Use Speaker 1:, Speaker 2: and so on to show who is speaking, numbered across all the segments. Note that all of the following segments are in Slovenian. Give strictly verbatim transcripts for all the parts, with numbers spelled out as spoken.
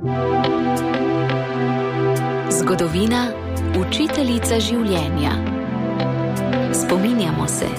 Speaker 1: Zgodovina, učiteljica življenja. Spominjamo se.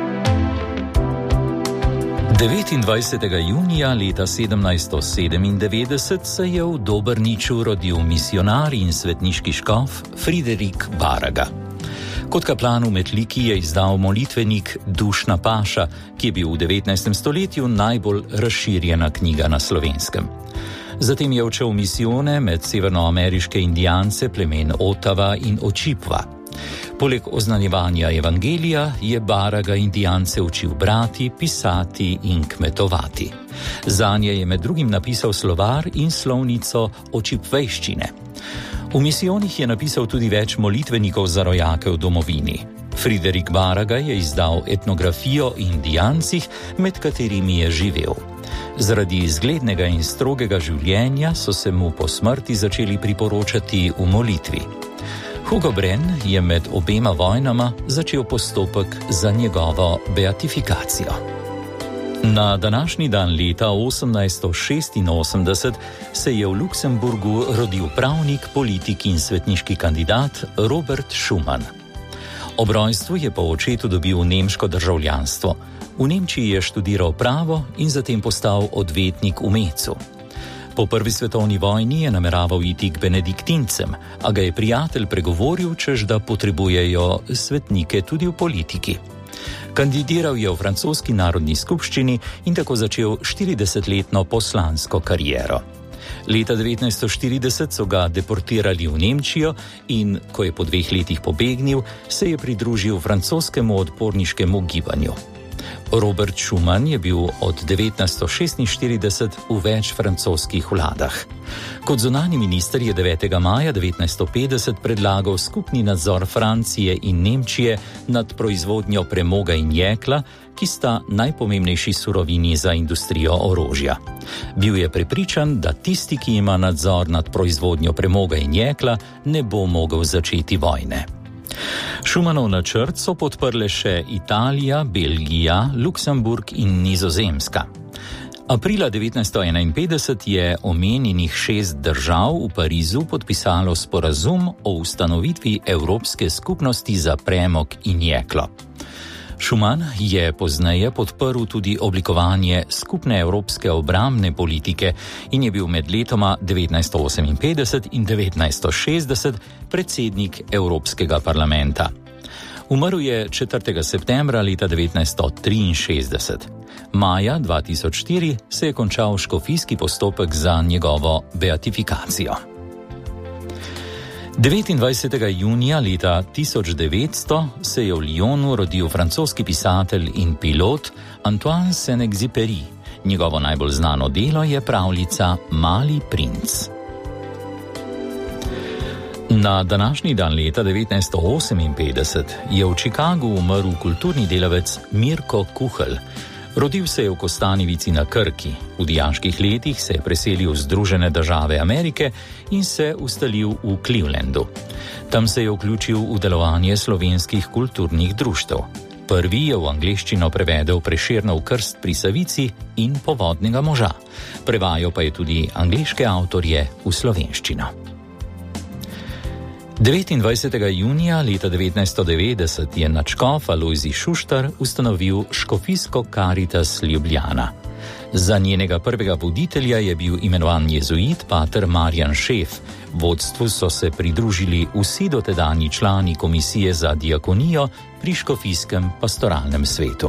Speaker 2: devetindvajsetega junija leta sedemnajststo sedemindevetdeset se je v Dobrniču rodil misionar in svetniški škof Friderik Baraga. Kot kaplan v Metliki je izdal molitvenik Dušna paša, ki je bil v devetnajstem stoletju najbolj razširjena knjiga na Slovenskem. Zatem je odšel v misijone med severnoameriške indijance plemen Otava in Očipva. Poleg oznanjevanja evangelija je Baraga indijance učil brati, pisati in kmetovati. Zanje je med drugim napisal slovar in slovnico očipvejščine. V misijonih je napisal tudi več molitvenikov za rojake v domovini. Friderik Baraga je izdal etnografijo o indijancih, med katerimi je živel. Zaradi izglednega in strogega življenja so se mu po smrti začeli priporočati v molitvi. Hugo Brenn je med obema vojnama začel postopek za njegovo beatifikacijo. Na današnji dan leta osemnajststo šestinosemdeset se je v Luksemburgu rodil pravnik, politik in svetniški kandidat Robert Schuman. Ob rojstvu je po očetu dobil nemško državljanstvo. V Nemčiji je študiral pravo in zatem postal odvetnik v Mecu. Po prvi svetovni vojni je nameraval iti k benediktincem, a ga je prijatelj pregovoril, češ da potrebujejo svetnike tudi v politiki. Kandidiral je v francoski narodni skupščini in tako začel štiridesetletno poslansko kariero. Leta devetnajststo štirideset so ga deportirali v Nemčijo in, ko je po dveh letih pobegnil, se je pridružil francoskemu odporniškemu gibanju. Robert Schuman je bil od devetnajststo šestinštirideset v več francoskih vladah. Kot zunanji minister je devetega maja devetnajststo petdeset predlagal skupni nadzor Francije in Nemčije nad proizvodnjo premoga in jekla, ki sta najpomembnejši surovini za industrijo orožja. Bil je prepričan, da tisti, ki ima nadzor nad proizvodnjo premoga in jekla, ne bo mogel začeti vojne. Schumanov načrt so podprle še Italija, Belgija, Luksemburg in Nizozemska. Aprila devetnajststo enainpetdeset je omenjenih šest držav v Parizu podpisalo sporazum o ustanovitvi Evropske skupnosti za premog in jeklo. Schuman je pozneje podprl tudi oblikovanje skupne evropske obrambne politike in je bil med letoma devetnajststo oseminpetdeset in devetnajststo šestdeset predsednik Evropskega parlamenta. Umrl je četrtega septembra leta devetnajststo triinšestdeset. Maja dva tisoč štiri se je končal škofijski postopek za njegovo beatifikacijo. devetindvajsetega junija leta tisoč devetsto se je v Lyonu rodil francoski pisatelj in pilot Antoine Saint-Exupéry. Njegovo najbolj znano delo je pravljica Mali princ. Na današnji dan leta devetnajststo oseminpetdeset je v Chicagu umrl kulturni delavec Mirko Kuhelj. Rodil se je v Kostanjevici na Krki. V dijaških letih se je preselil v Združene države Amerike in se ustalil v Clevelandu. Tam se je vključil v delovanje slovenskih kulturnih društev. Prvi je v angleščino prevedel Prešernov krst pri Savici in Povodnega moža. Prevajal pa je tudi angleške avtorje v slovenščino. devetindvajsetega junija leta devetnajststo devetdeset je nadškof Alojzij Šuštar ustanovil Škofijsko Karitas Ljubljana. Za njenega prvega voditelja je bil imenovan jezuit pater Marjan Šef. Vodstvu so se pridružili vsi dotedanji člani komisije za diakonijo pri Škofijskem pastoralnem svetu.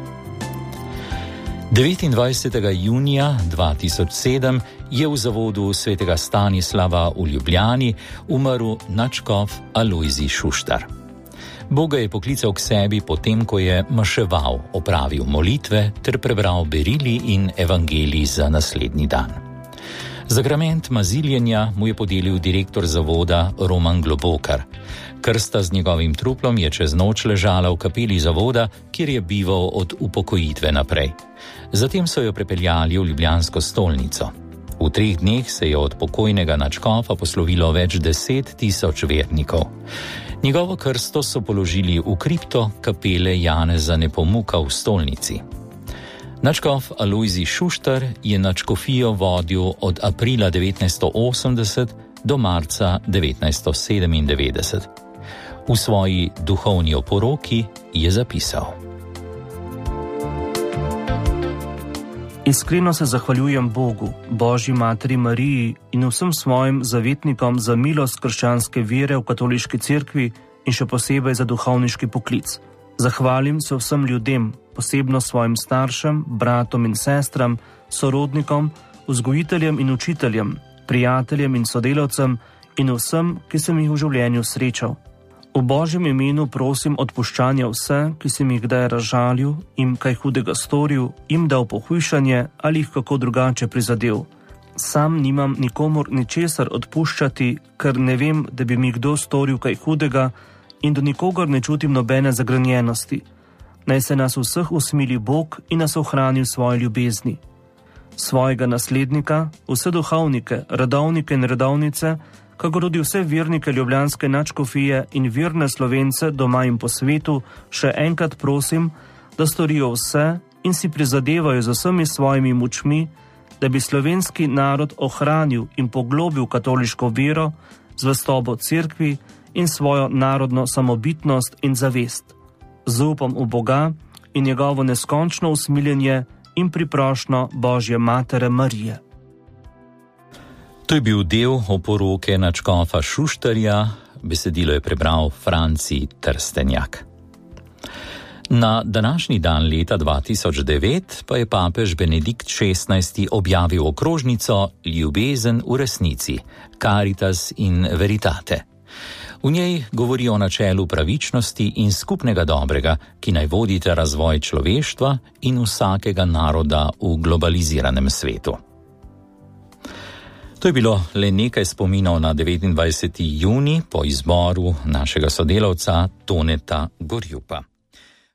Speaker 2: devetindvajsetega junija dva tisoč sedem je v zavodu svetega Stanislava v Ljubljani umrl nadškof Alojzij Šuštar. Boga je poklical k sebi potem, ko je maševal, opravil molitve ter prebral berili in evangelij za naslednji dan. Zakrament maziljenja mu je podelil direktor zavoda Roman Globokar. Krsta z njegovim truplom je čez noč ležala v kapeli zavoda, kjer je bival od upokojitve naprej. Zatem so jo prepeljali v ljubljansko stolnico. V treh dneh se je od pokojnega nadškofa poslovilo več deset tisoč vernikov. Njegovo krsto so položili v kripto kapele Janeza Nepomuka v stolnici. Nadškof Alojzij Šuštar je nadškofijo vodil od aprila devetnajststo osemdeset do marca devetnajststo sedemindevetdeset. V svoji duhovni oporoki je zapisal:
Speaker 3: Iskreno se zahvaljujem Bogu, Božji materi Mariji in vsem svojim zavetnikom za milost krščanske vere v katoliški cerkvi in še posebej za duhovniški poklic. Zahvalim se vsem ljudem, posebno svojim staršem, bratom in sestram, sorodnikom, vzgojiteljem in učiteljem, prijateljem in sodelavcem in vsem, ki sem jih v življenju srečal. V Božjem imenu prosim odpuščanja vse, ki sem jih kdaj razžalil, jim kaj hudega storil, jim dal pohujšanje ali jih kako drugače prizadel. Sam nimam nikomur ničesar odpuščati, ker ne vem, da bi mi kdo storil kaj hudega in do nikogar ne čutim nobene zagrenjenosti. Naj se nas vseh usmili Bog in nas ohrani v svoji ljubezni. Svojega naslednika, vse duhovnike, redovnike in redovnice, kakor tudi vse vernike ljubljanske nadškofije in verne Slovence doma in po svetu, še enkrat prosim, da storijo vse in si prizadevajo z vsemi svojimi močmi, da bi slovenski narod ohranil in poglobil katoliško vero, zvestobo cerkvi in svojo narodno samobitnost in zavest. Zaupam v Boga in njegovo neskončno usmiljenje in priprošnjo Božje matere Marije.
Speaker 2: To je bil del oporoke nadškofa Šuštarja, besedilo je prebral Franci Trstenjak. Na današnji dan leta dva tisoč devet pa je papež Benedikt šestnajsti objavil okrožnico Ljubezen v resnici, Caritas in Veritate. V njej govori o načelu pravičnosti in skupnega dobrega, ki naj vodite razvoj človeštva in vsakega naroda v globaliziranem svetu. To je bilo le nekaj spominov na devetindvajseti junij po izboru našega sodelavca Toneta Gorjupa.